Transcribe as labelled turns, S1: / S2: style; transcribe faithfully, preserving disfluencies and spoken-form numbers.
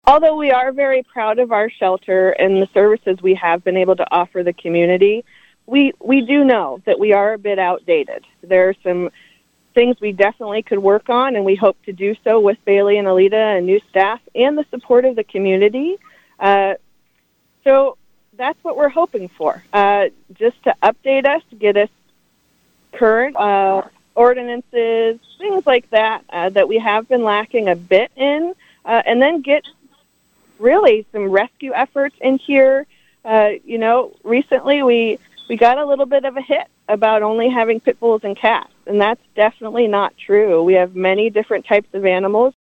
S1: although we are very proud of our shelter and the services we have been able to offer the community, we we do know that we are a bit outdated. There are some things we definitely could work on, and we hope to do so with Bailey and Alita and new staff and the support of the community. Uh, so that's what we're hoping for, uh, just to update us, get us current uh, ordinances, things like that, uh, that we have been lacking a bit in, uh, and then get really some rescue efforts in here. Uh, you know, recently we, we got a little bit of a hit about only having pit bulls and cats, and that's definitely not true. We have many different types of animals.